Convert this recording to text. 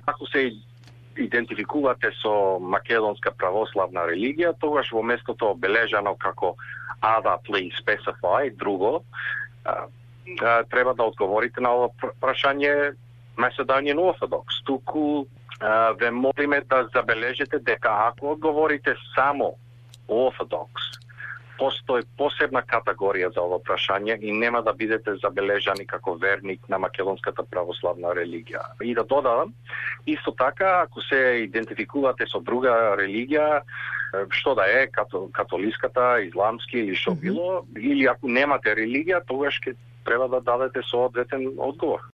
Ако се идентификувате со македонска православна религија, тогаш во местото обележано како other please specify, друго, треба да одговорите на ова прашање Macedonian Orthodox. Туку ве молиме да забележите дека ако одговорите само Orthodox, постои посебна категорија за ова прашање и нема да бидете забележани како верник на македонската православна религија. И да додадам, исто така, ако се идентификувате со друга религија, што да е, католиската, исламски или што било, или ако немате религија, тогаш ќе треба да дадете соодветен одговор.